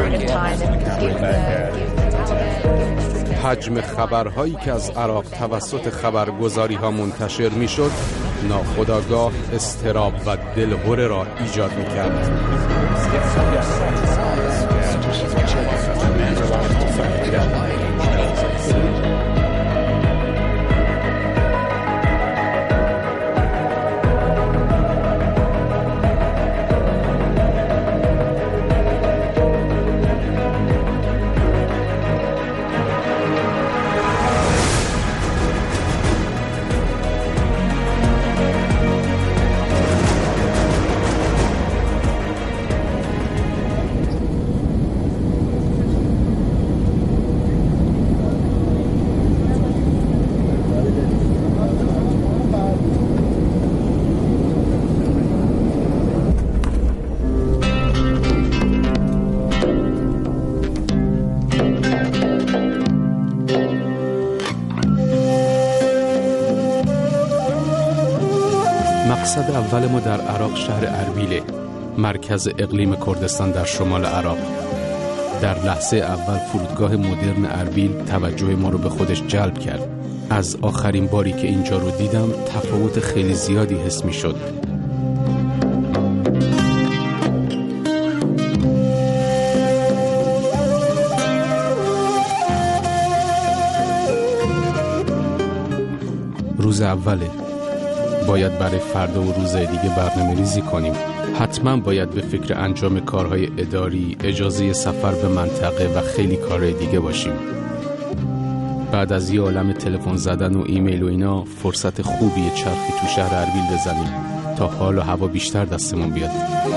حجم خبرهایی که از عراق توسط خبرگزاری ها منتشر می شد ناخودآگاه اضطراب و دلهره را ایجاد می کرد. مقصد اول ما در عراق شهر اربیله، مرکز اقلیم کردستان در شمال عراق. در لحظه اول فرودگاه مدرن اربیل توجه ما رو به خودش جلب کرد. از آخرین باری که اینجا رو دیدم تفاوت خیلی زیادی حس می شد. روز اوله، باید برای فردا و روزهای دیگه برنامه‌ریزی کنیم. حتما باید به فکر انجام کارهای اداری، اجازه سفر به منطقه و خیلی کارهای دیگه باشیم. بعد از یه عالم تلفن زدن و ایمیل و اینا فرصت خوبیه چرخی تو شهر اربیل بزنیم تا حال و هوا بیشتر دستمون بیاد.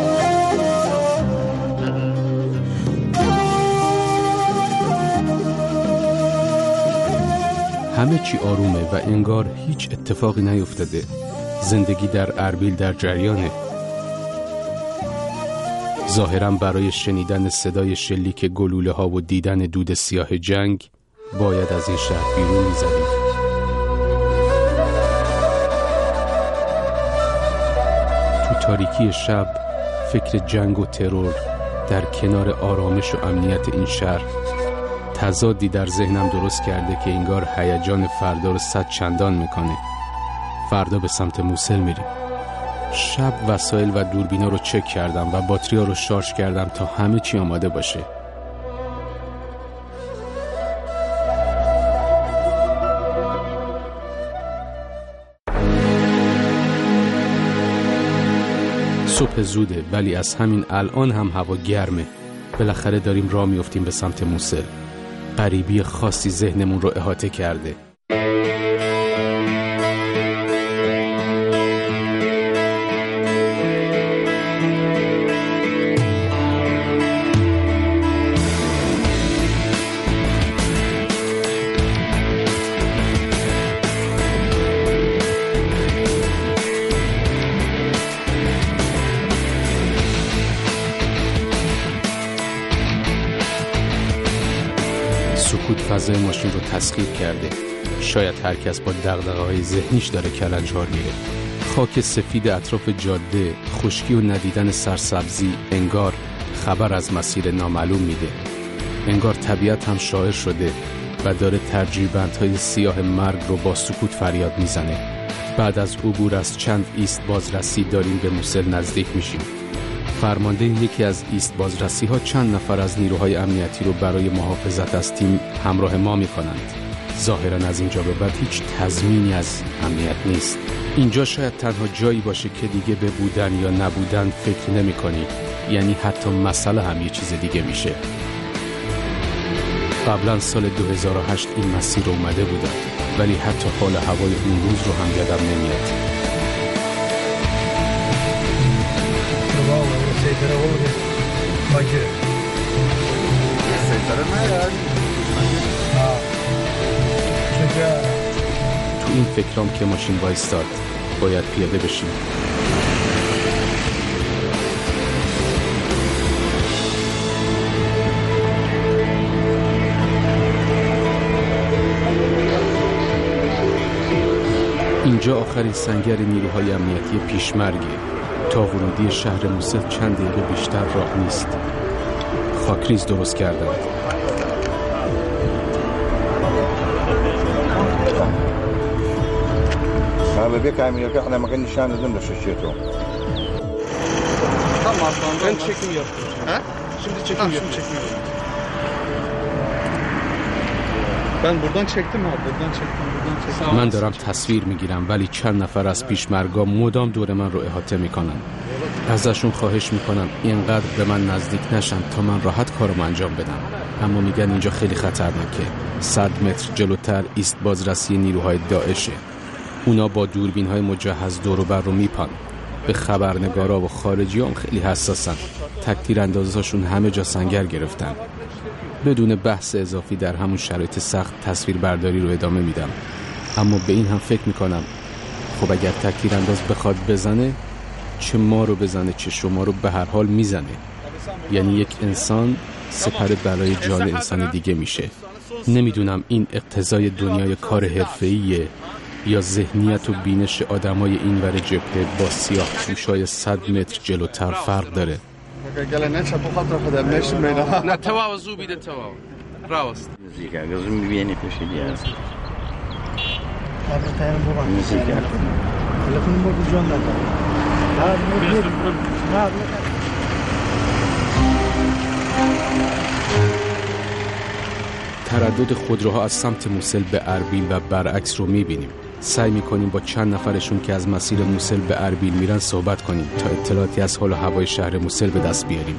همه چی آرومه و انگار هیچ اتفاقی نیفتاده. زندگی در اربیل در جریانه. ظاهراً برای شنیدن صدای شلیک گلوله ها و دیدن دود سیاه جنگ باید از این شهر بیرون می‌زدیم. تو تاریکی شب فکر جنگ و ترور در کنار آرامش و امنیت این شهر تضادی در ذهنم درست کرده که انگار هیجان فردا رو 100 چندان میکنه. فردا به سمت موصل میریم. شب وسایل و دوربینا رو چک کردم و باتریا رو شارژ کردم تا همه چی آماده باشه. صبح زوده ولی از همین الان هم هوا گرمه. بالاخره داریم راه میافتیم به سمت موصل. غریبی خاصی ذهنمون رو احاطه کرده. سکوت فضای ماشین رو تسخیر کرده. شاید هر کس با دغدغه‌های ذهنیش داره کلنجار میره. خاک سفید اطراف جاده، خشکی و ندیدن سرسبزی انگار خبر از مسیر نامعلوم میده. انگار طبیعت هم شاعر شده و داره ترجیبندهای سیاه مرگ رو با سکوت فریاد میزنه. بعد از عبور از چند ایست بازرسی داریم به موصل نزدیک میشیم. فرمانده یکی از ایست بازرسی ها چند نفر از نیروهای امنیتی رو برای محافظت از تیم همراه ما می کنند. ظاهراً از اینجا به بعد هیچ تضمینی از امنیت نیست. اینجا شاید تنها جایی باشه که دیگه به بودن یا نبودن فکر نمی کنی. یعنی حتی مسئله هم یه چیز دیگه میشه. قبلا سال 2008 این مسیر رو اومده بودم ولی حتی حال هوای اون روز رو هم یادم نمیاد. تو این فکرام که ماشین وایستاد باید پیاده بشیم. اینجا آخرین سنگر نیروهای امنیتی پیشمرگه. تا ورودی شهر موصل چند دقیقه بیشتر راه نیست. خاکریز درست کردند. هذا بيك عم يرجع احنا ما كنا نشان ندم لشيشته. Tamam, ben çekim yapıyorum. Ha? Şimdi çekim Ben buradan çektim abi, buradan çektim. من دارم تصویر میگیرم ولی چند نفر از پیشمرگا مدام دور من رو احاطه میکنن. ازشون خواهش میکنم اینقدر به من نزدیک نشن تا من راحت کارم انجام بدم. اما میگن اینجا خیلی خطرناکه. 100 متر جلوتر ایست بازرسی نیروهای داعشه. اونا با دوربین‌های مجهز دور و بر رو میپان. به خبرنگارا و خارجیام خیلی حساسن. تک‌تیراندازاشون همه جا سنگر گرفتن. بدون بحث اضافی در همون شرایط سخت تصویر برداری رو ادامه میدم. اما به این هم فکر میکنم خب اگر تک‌تیرانداز بخواد بزنه، چه ما رو بزنه چه شما رو به هر حال میزنه. یعنی یک انسان سپر برای جان انسان دیگه میشه. نمیدونم این اقتضای دنیای کار حرفه‌ایه یا ذهنیت و بینش آدمای اینور جبهه با سیاه پوشای 100 متر جلوتر فرق داره. نه تواوزو بیده تواو راست موسیقى قصدي بيني في شيء ديال موسيقى تردد خودروها از سمت موسل به اربیل و برعکس رو میبینیم. سعی میکنیم با چند نفرشون که از مسیر موسل به اربیل میرن صحبت کنیم تا اطلاعاتی از حال و هوای شهر موسل به دست بیاریم.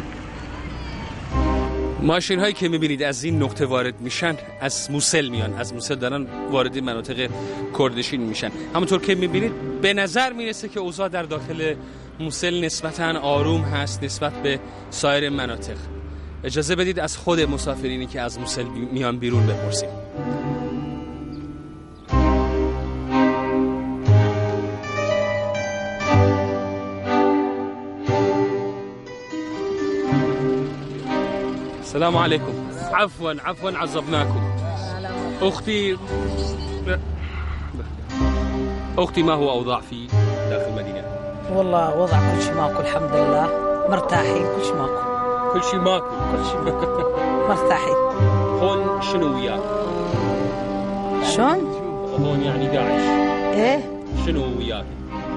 ماشین هایی که میبینید از این نقطه وارد میشن از موسل میان، از موسل دارن وارد مناطق کردشین میشن. همونطور که میبینید به نظر میرسه که اوضاع در داخل موسل نسبتاً آروم هست نسبت به سایر مناطق. اجازه بدید از خود مسافرینی که از موسل میان بیرون بپرسیم. السلام عليكم. عفوا عذبناكم. أختي ما هو أوضاع في داخل المدينة؟ والله وضع كل شيء ماكو الحمد لله، مرتاحين كل شيء ماكو. كل شيء ماكو. مرتاحين. هون شنو وياك؟ شلون؟ هون يعني داعش. ايه؟ شنو وياك؟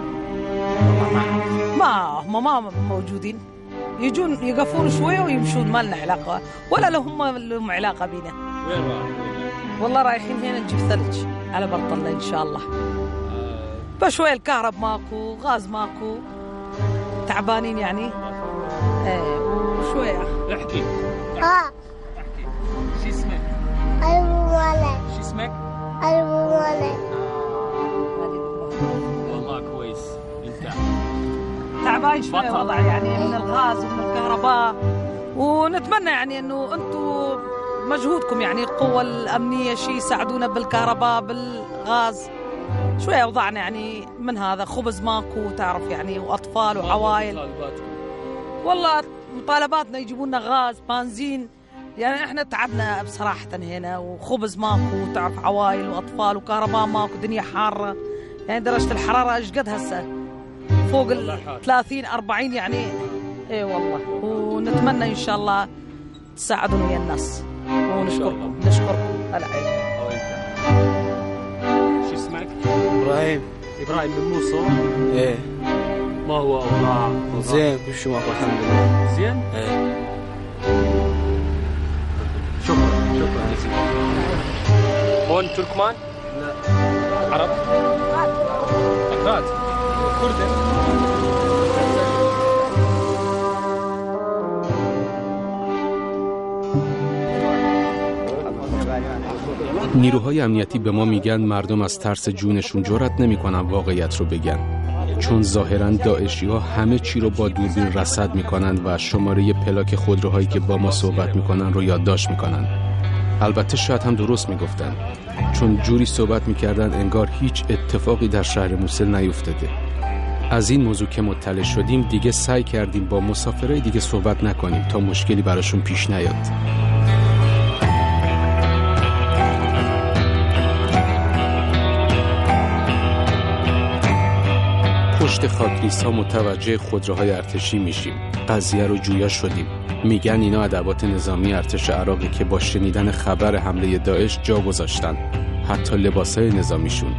ما موجودين. يجون يقفون شويه ويمشون، ما لنا علاقه ولا لهم علاقه بينا. وين رايحين؟ والله رايحين هنا نجيب ثلج على برطله ان شاء الله. بشويه الكهرب ماكو، غاز ماكو، تعبانين يعني. ايه شويه. احكي. احكي. شو اسمك؟ المولد. شو اسمك؟ المولد. والله كويس. انت تعبان شويه وضع يعني من الغاز ومن الكهرباء، ونتمنى يعني انه انتم مجهودكم يعني القوة الأمنية شيء يساعدونا بالكهرباء بالغاز. شوية وضعنا يعني من هذا، خبز ماكو تعرف يعني، وأطفال وعوائل. والله مطالباتنا يجيبوا لنا غاز بنزين، يعني احنا تعبنا بصراحة هنا، وخبز ماكو تعرف، عوائل وأطفال وكهرباء ماكو، دنيا حارة يعني درجة الحرارة ايش قد هسه فوق 30-40 يعني. اي والله، ونتمنى ان شاء الله تساعدون ويا الناس، ونشكركم على عيني. شو اسمك؟ ابراهيم من موصل. ايه. ما هو اوضاع؟ زين كل شيء ماكو الحمد لله. زين؟ ايه. شكرا جزيلا. هون تركمان؟ لا. عرب؟ أكراد. كردن. نیروهای امنیتی به ما میگن مردم از ترس جونشون جرئت نمیکنن واقعیت رو بگن، چون ظاهرا داعشی‌ها همه چی رو با دوربین رصد میکنن و شماره پلاک خودروهایی که با ما صحبت میکنن رو یادداشت میکنن. البته شاید هم درست میگفتن، چون جوری صحبت میکردن انگار هیچ اتفاقی در شهر موسل نیفتاده. از این موضوع که مطلع شدیم دیگه سعی کردیم با مسافرای دیگه صحبت نکنیم تا مشکلی براشون پیش نیاد. پشت خاکریزها متوجه خودروهای ارتشی میشیم. قضیه رو جویا شدیم. میگن اینا ادوات نظامی ارتش عراقی که با شنیدن خبر حمله داعش جا گذاشتن، حتی لباسای نظامیشون.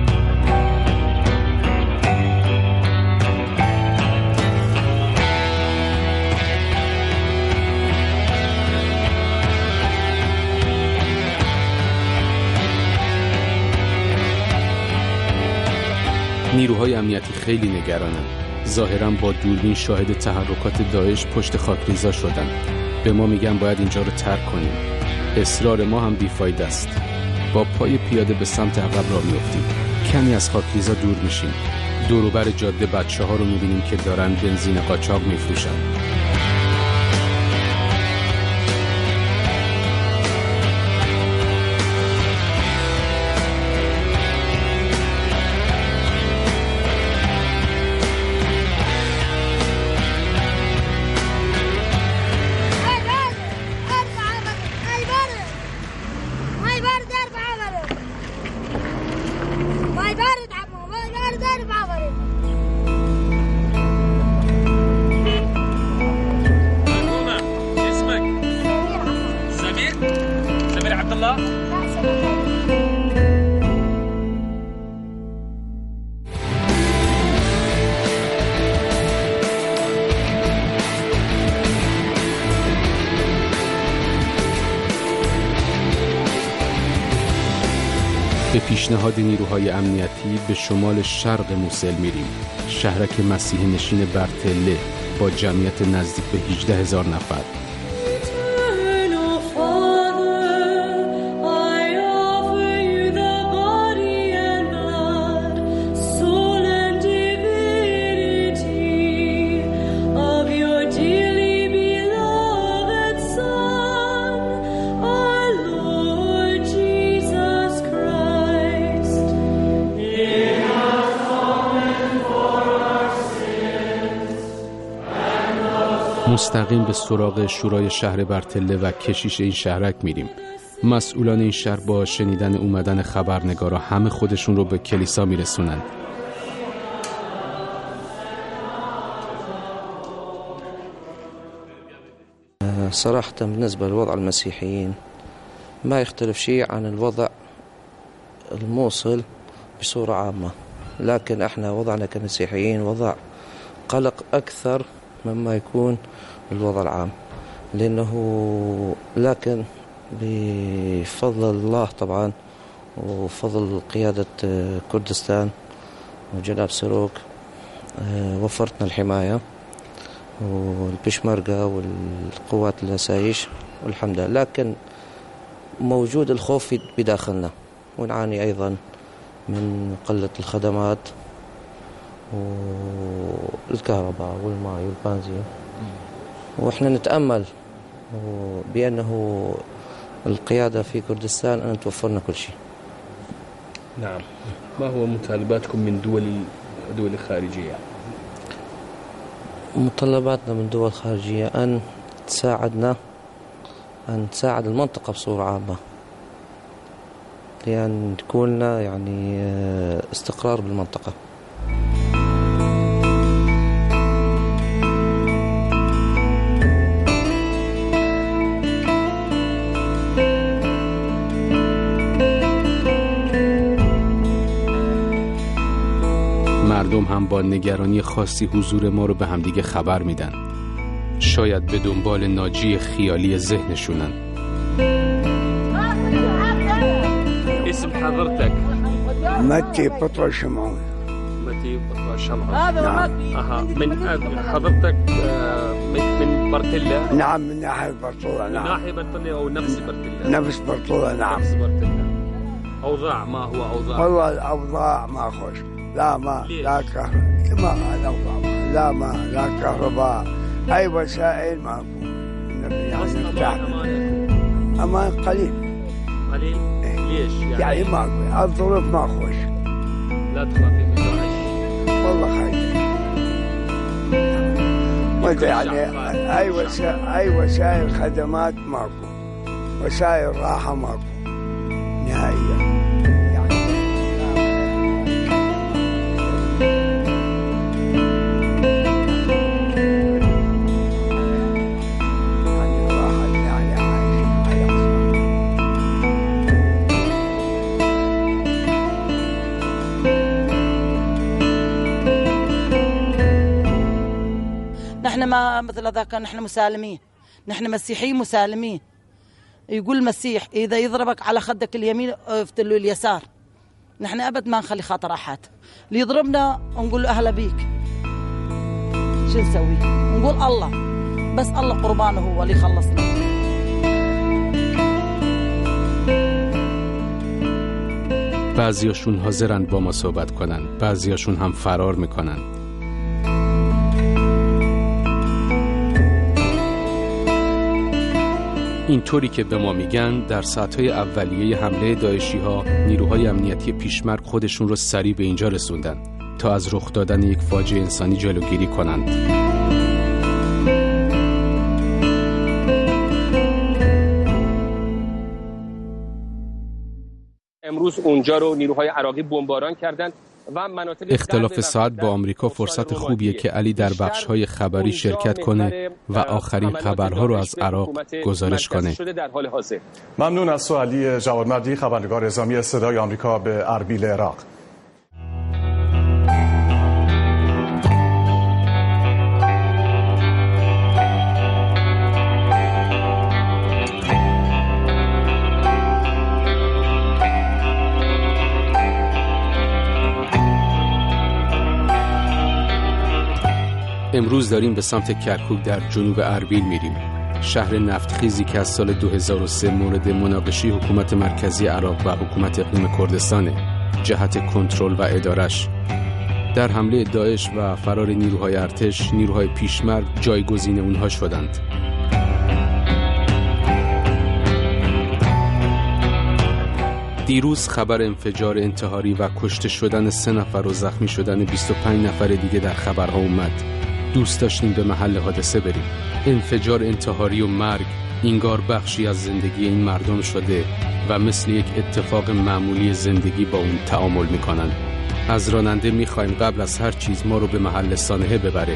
نیروهای امنیتی خیلی نگرانن. ظاهراً با دوربین شاهد تحرکات داعش پشت خاکریزا شدن. به ما میگن باید اینجا رو ترک کنیم. اصرار ما هم بیفایده است. با پای پیاده به سمت عقب راه میافتیم. کمی از خاکریزا دور میشیم. دور و بر جاده بچه‌ها رو میبینیم که دارن بنزین قاچاق میفروشن. به پیشنهاد نیروهای امنیتی به شمال شرق موسل میریم. شهرک مسیحی نشین برتله با جمعیت نزدیک به 18,000 نفر. مستقیم به سراغ شورای شهر برتله و کشیش این شهرک میریم. مسئولان این شهر با شنیدن اومدن خبرنگارا همه خودشون رو به کلیسا میرسونن. صراحة بالنسبة لوضع المسيحيين ما يختلف شيء عن الوضع الموصل بصورة عامة، لكن احنا وضعنا كمسيحيين وضع قلق أكثر مما يكون الوضع العام، لأنه لكن بفضل الله طبعا وفضل قيادة كردستان وجناب سروق وفرتنا الحماية والبشمركة والقوات الأسايش والحمد لله، لكن موجود الخوف بداخلنا ونعاني أيضا من قلة الخدمات والكهرباء والماء والبنزين، وإحنا نتأمل بأنه القيادة في كردستان أن توفرنا كل شيء. نعم. ما هو مطالباتكم من دول الخارجية؟ مطالباتنا من دول خارجية أن تساعدنا، أن تساعد المنطقة بصورة عامة، لأن تكون لنا يعني استقرار بالمنطقة. مردم هم با نگرانی خاصی حضور ما رو به همدیگه خبر میدن. شاید به دنبال ناجی خیالی ذهنشونن. اسم حضرتك؟ متي بطل شمعون. متي بطل شمعون. نعم. من حضرتك من برتلة؟ نعم، من ناحية برطولة. نعم. من ناحية برتلة أو نفس برتلة؟ نفس برطولة. نعم. نفس برتلة. أوضاع ما هو أوضاع؟ والله الأوضاع ما خوش. لا ما لا كهرباء، لا كهرباء، أي وسائل ما يعني أمان قليل. ليش يعني ما الظروف ما خوش. لا تخافي من داعش؟ والله خايف. يعني أي وسائل خدمات ماكو، وسائل راحة ماكو نهائيا. نازل هذاك نحن مسالمين، نحن مسيحيين مسالمين. يقول المسيح إذا يضربك على خدك اليمين افتله اليسار. نحن أبد ما نخلي خاطر أحد، اللي يضربنا نقول له أهلا بيك. شو نسوي؟ نقول الله، بس الله قربانه هو اللي يخلصنا. بعضیاشون حاضرن با ما صحبت کنن، بعضیاشون هم فرار میکنن. اینطوری که به ما میگن در ساعتهای اولیه حمله داعشی‌ها نیروهای امنیتی پیشمرگ خودشون رو سریع به اینجا رسوندن تا از رخ دادن یک فاجعه انسانی جلوگیری کنند. امروز اونجا رو نیروهای عراقی بمباران کردند و مناطق اختلاف ساعت با آمریکا فرصت خوبیه که علی در بخش‌های خبری شرکت کنه و آخرین خبرها رو از عراق گزارش کنه. ممنون از تو علی جوادمردی، خبرنگار اعزامی صدای آمریکا به اربیل عراق. امروز داریم به سمت کرکوک در جنوب اربیل میریم، شهر نفتخیزی که از سال 2003 مورد مناقشه حکومت مرکزی عراق و حکومت اقلیم کردستانه جهت کنترل و ادارش. در حمله داعش و فرار نیروهای ارتش، نیروهای پیشمرگ جایگزین اونها شدند. دیروز خبر انفجار انتحاری و کشته شدن 3 نفر و زخمی شدن 25 نفر دیگه در خبرها اومد. دوست داشتیم به محل حادثه بریم. انفجار انتحاری و مرگ انگار بخشی از زندگی این مردم شده و مثل یک اتفاق معمولی زندگی با اون تعامل میکنن. از راننده میخوایم قبل از هر چیز ما رو به محل سانحه ببره.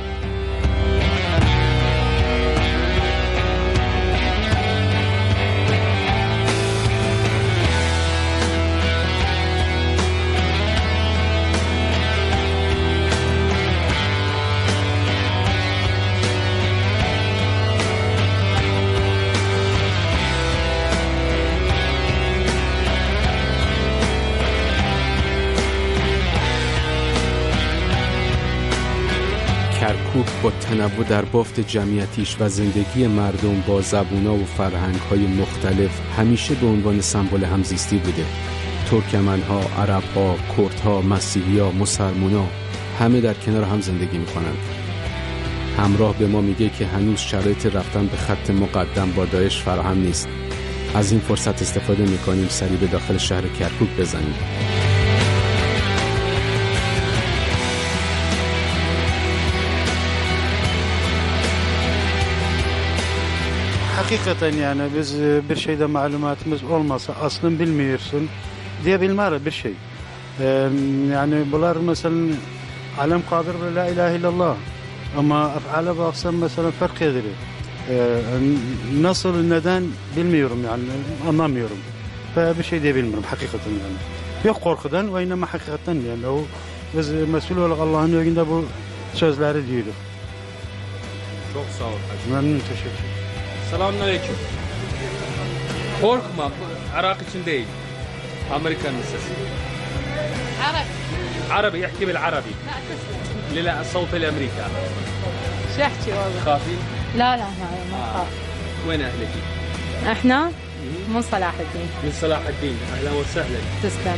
کرکوک با تنوع در بافت جمعیتیش و زندگی مردم با زبونا و فرهنگ‌های مختلف همیشه به عنوان سمبل همزیستی بوده. ترکمن‌ها، عرب‌ها، کردها، مسیحی‌ها، مسلمان‌ها همه در کنار هم زندگی می‌کنند. همراه به ما میگه که هنوز شرایط رفتن به خط مقدم با داعش فراهم نیست. از این فرصت استفاده می‌کنیم سریع به داخل شهر کرکوک بزنیم. Hakikaten yani biz bir şeyde malumatımız olmasa aslında bilmiyorsun diyebilmez bir şey. Yani bunlar mesela alem kadir ve la ilahe illallah ama af'ale baksan mesela fark edilir. Nasıl neden bilmiyorum yani anlamıyorum. Ve bir şey diyebilmiyorum hakikaten yani. Yok korkudan ve inanma hakikaten yani o biz mesul olarak Allah'ın yolunda bu sözleri diyoruz. Çok sağ ol hacı. Memnun teşekkür. Selamünaleyküm. Korkma, Irak için değil. Amerikan lisesi. عربي يحكي بالعربي. لا صوت الامريكا. شو احكي والله؟ خافي؟ لا ما اخاف. وين اهلك؟ احنا من صلاح الدين. من صلاح الدين، اهلا وسهلا. تسلم.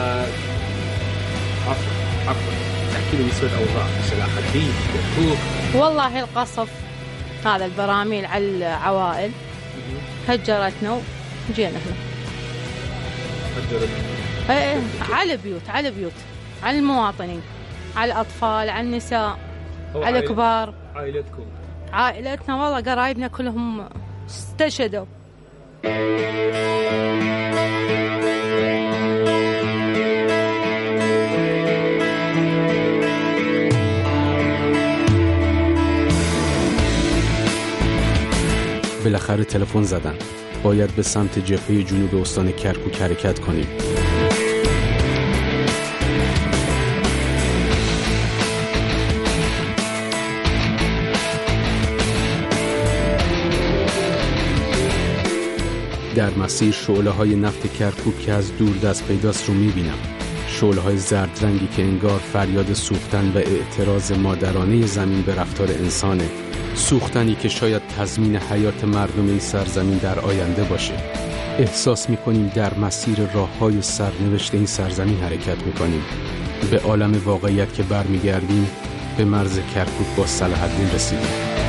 عفوا احكي لي شوي اوضاع صلاح الدين كركوك. والله القصف هذا البراميل على العوائل هجرتنا وجينا هنا. هجرتنا؟ على بيوت على المواطنين، على الأطفال، على النساء، على الكبار. عائلتنا والله قرايبنا كلهم استشهدوا. بالاخره تلفن زدن. باید به سمت جبهه جنوب استان کرکوک حرکت کنیم. در مسیر شعله‌های نفت کرکوک که از دور دست پیداست رو می‌بینم. شعله‌های زرد رنگی که انگار فریاد سوختن و اعتراض مادرانه زمین به رفتار انسانه. سوختنی که شاید تضمین حیات مردم این سرزمین در آینده باشه. احساس می‌کنیم در مسیر راه‌های سرنوشت این سرزمین حرکت می‌کنیم. به عالم واقعیت که برمیگردیم، به مرز کرکوک با صلاح الدین رسیدیم.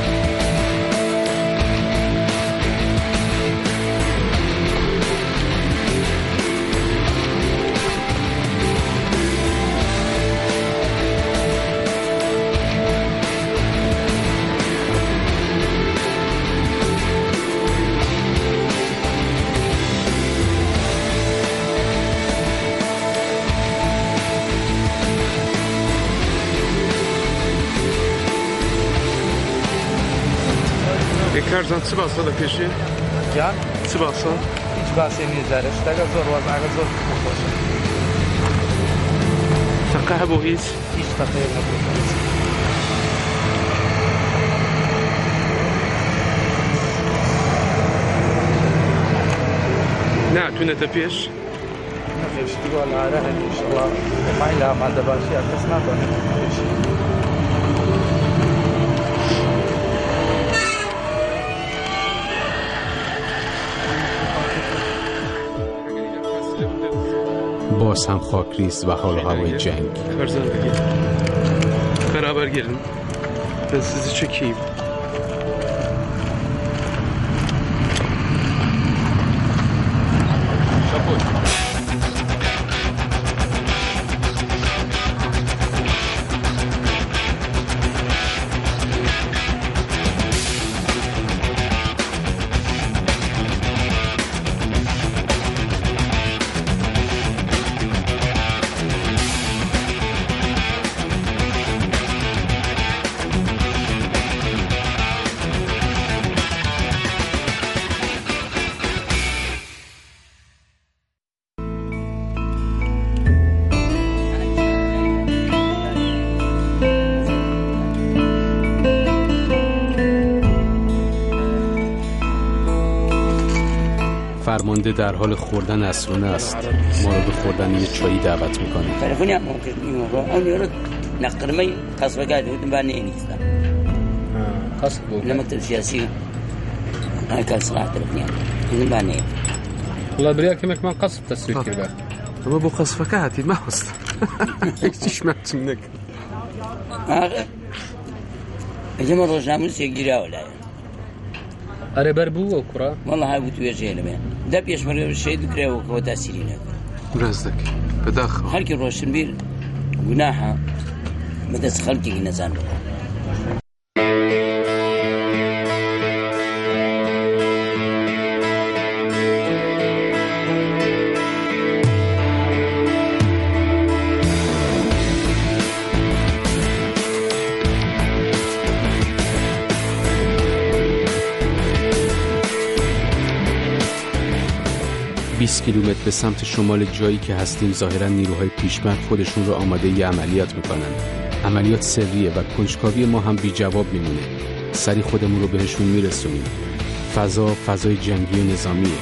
Karzan çı basa da peşi? Can? Çı basa? Hiç bahsediyoruz zar. İşte zor var, aga zor. Takah bu hiç? Hiç takah yok. Ne tune de peş? Ne peş? Valla ara inşallah. Mayla madde başı arkasına dönüp peş. باز هم خاکریز و حال و هوای جنگ. Karzandagi. Beraber gelin. Ben sizi çekeyim. فرمانده در حال خوردن عصرونه است. ما رو به خوردن یه چایی دعوت میکنه. تلفنی هم ممکن نیست. اون یارو نقرمی قصب قاعد بود بانی نیست. قصب بود. لما مكتب سياسي هاي كان صراحة تلفني من بانی. والله بريا كمك ما قصب تسويق كذا. Ama bu kasfakati ma host. Hiç içmezdim ne? إذا روزنامه يجري ولا أري بربو وكرة والله هاي بتوجه لنا ده بيشمل الشيء ذكره وتأثيرنا Birazdak. بداخل. هل كي روشن بير جناحه مدى خلقي النزان کیلومتر به سمت شمال جایی که هستیم ظاهرا نیروهای پیشمرد خودشون رو آماده ی عملیات میکنن. عملیات سریه و کنجکاوی ما هم بی جواب میمونه. سری خودمون رو بهشون میرسونیم. فضای جنگی و نظامیه.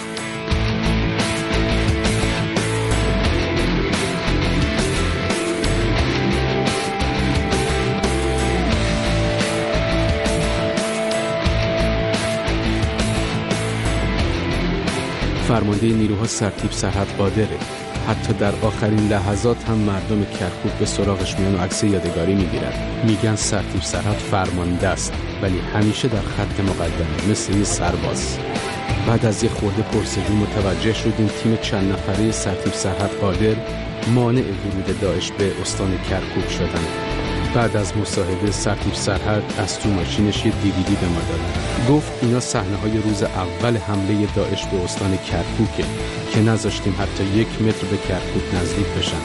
فرمانده نیروها سرتیپ سرحد قادره. حتی در آخرین لحظات هم مردم کرکوک به سراغش میان و عکس یادگاری میگیرن. میگن سرتیپ سرحد فرمانده است ولی همیشه در خط مقدمه مثل یه سرباز. بعد از یه خورده پرسجو متوجه شدیم تیم چند نفره سرتیپ سرحد قادر مانع ورود داعش به استان کرکوک شدن. بعد از مصاحبه سرتیپ سرحد از تو ماشینش یه دیویدی به ما داد. گفت اینا صحنه‌های روز اول حمله داعش به استان کرکوکه که نذاشتیم حتی 1 متر به کرکوک نزدیک بشن.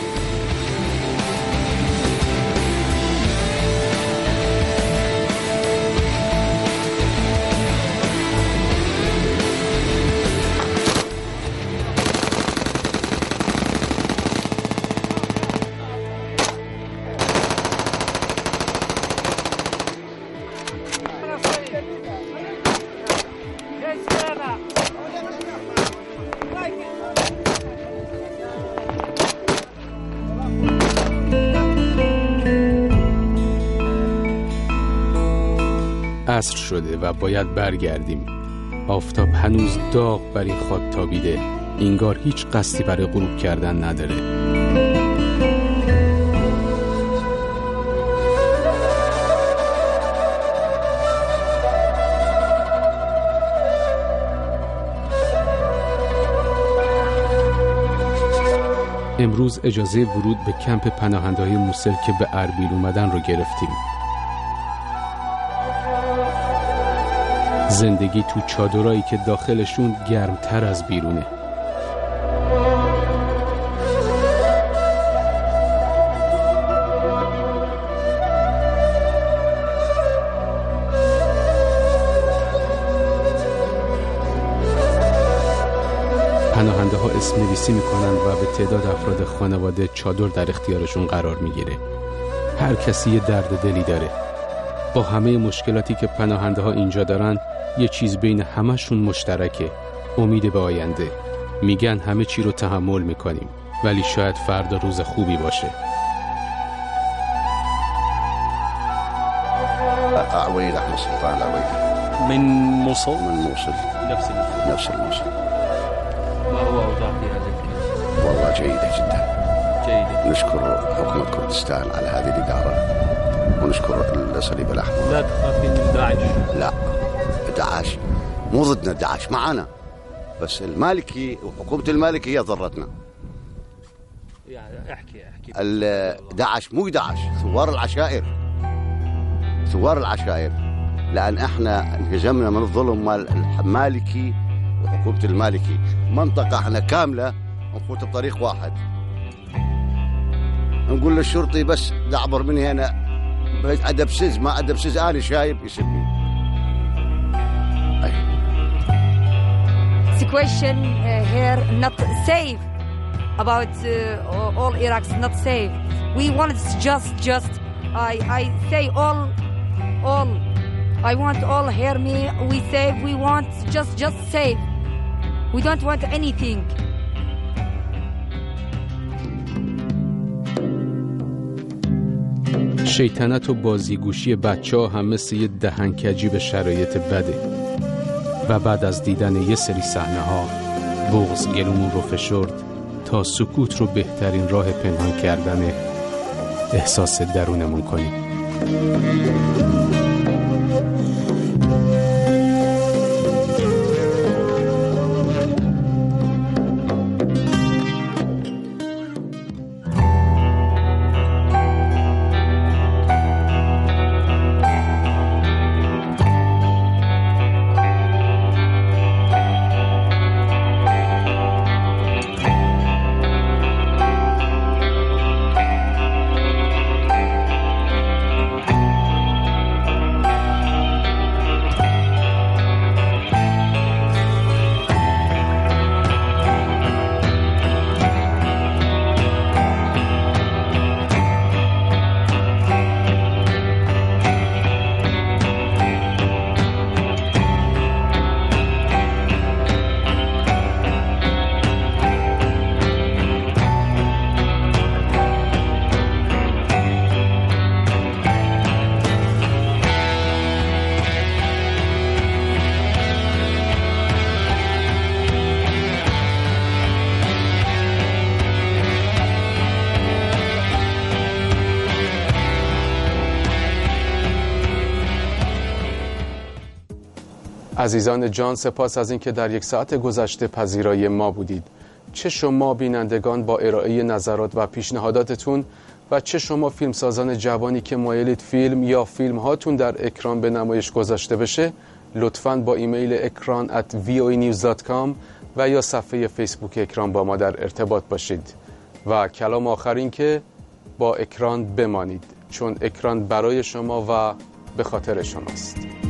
عصر شده و باید برگردیم. آفتاب هنوز داغ بر این خاک تابیده، انگار هیچ قصدی برای غروب کردن نداره. امروز اجازه ورود به کمپ پناهنده‌های موسل که به اربیل اومدن رو گرفتیم. زندگی تو چادرایی که داخلشون گرمتر از بیرونه. پناهنده ها اسم نویسی میکنن و به تعداد افراد خانواده چادر در اختیارشون قرار میگیره. هر کسی یه درد دلی داره. با همه مشکلاتی که پناهنده ها اینجا دارن، یه چیز بین همشون مشترکه: امید به آینده. میگن همه چی رو تحمل میکنیم، ولی شاید فردا روز خوبی باشه. عويل أحمد سلطان العويل من موصل؟ من موصل. نفس الموصل. ما هو أوضاع في هذا المكان؟ والله جيدة جدا. جيدة. نشكر حكومة كردستان على هذه الإدارة، ونشكر الصليب الأحمر. لا تخافين من داعش؟ لا، داعش مو ضدنا، داعش معنا، بس المالكي وحكومة المالكي هي ضرتنا. يعني احكي داعش مو داعش، ثوار العشائر، ثوار العشائر، لأن احنا انهزمنا من الظلم مال المالكي وحكومة المالكي. منطقة احنا كاملة نفوت بطريق واحد، نقول للشرطي بس دعبر من هنا أدب سز، ما أدب سز أنا شايب يسبني. Situation here not safe. About all Iraq's not safe. We want just I say all I want all hear me. We say we want just safe. We don't want anything. شیطنت و بازیگوشی بچه‌ها هم مثل یه دهنکجی به شرایط بده و بعد از دیدن یه سری صحنه‌ها بغض گلومون رو فشرد تا سکوت رو بهترین راه پنهان کردن احساس درونمون کنیم. عزیزان جان، سپاس از اینکه در یک ساعت گذشته پذیرای ما بودید. چه شما بینندگان با ارائه نظرات و پیشنهاداتتون و چه شما فیلمسازان جوانی که مایلید فیلم یا فیلم هاتون در اکران به نمایش گذاشته بشه، لطفاً با ایمیل ekran@voanews.com و یا صفحه فیسبوک اکران با ما در ارتباط باشید. و کلام آخر این که با اکران بمانید، چون اکران برای شما و به خاطر شماست.